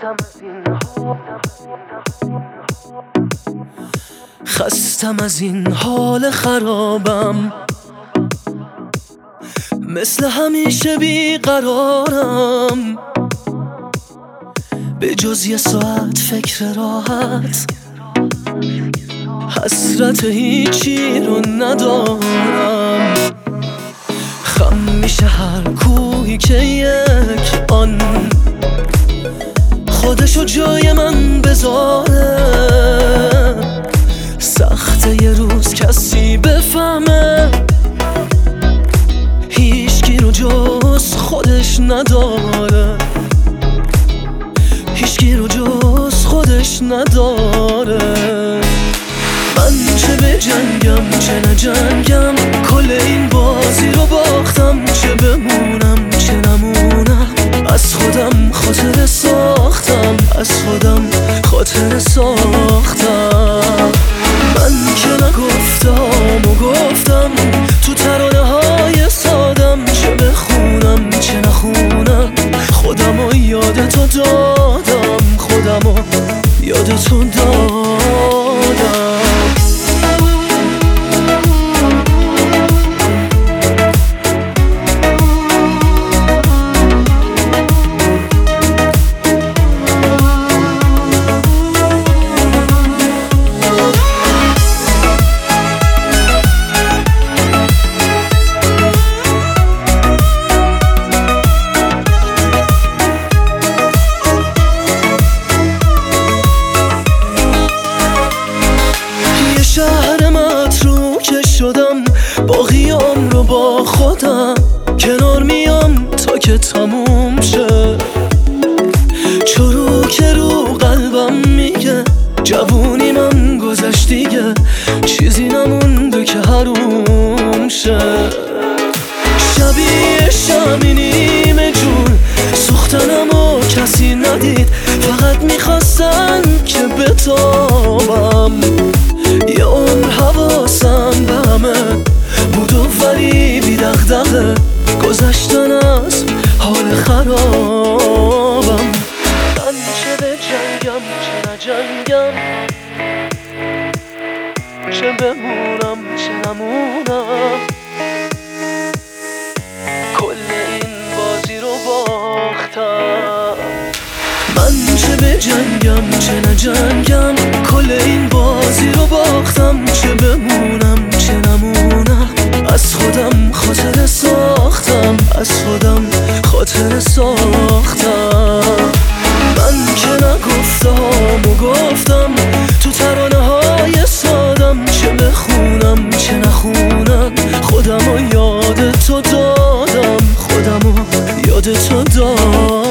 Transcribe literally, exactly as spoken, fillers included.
خستم از این حال خرابم، مثل همیشه بیقرارم، به جز یه ساعت فکر راحت، حسرت هیچی رو ندارم. خم میشه هر کوهی که یک آن خودشو جای من بذاره. سخته یه روز کسی بفهمه هیچکی رو جز خودش نداره، هیچکی رو جز خودش نداره. من چه به جنگم چه نجنگم، کل این بازی رو باختم. چه بمونم چه نمونم، از خودم خاطره ساختم، از خودم خاطره ساختم. من که نگفتم و گفتم تو ترانه های سادم، چه بخونم چه نخونم، خودم و یاد تو دادم، خودم و یاد تو دادم. شهر متروکه شدم، باقیام رو با خودم کنار میام تا که تموم شه. چروک رو قلبم میگه جوونی من گذشت دیگه، چیزی نمونده که حروم شه. شبیه شمی نیمه جون سوختنم و کسی ندید، فقط میخواستن که بتابم. یه عمر حواسم به همه بود و ولی بی دغدغه گذشتن از حال خرابم. من چه به جنگم چه نجنگم، چه بمونم چه نمونم، کل این بازی رو باختم. من چه به جنگم چه نجنگم، کل این بازی رو باختم. چه بمونم چه نمونم، از خودم خاطره ساختم، از خودم خاطره ساختم. من که نگفتم و گفتم تو ترانه های سادم، چه بخونم چه نخونم، خودم و یاد تو دادم، خودم و یاد تو دادم.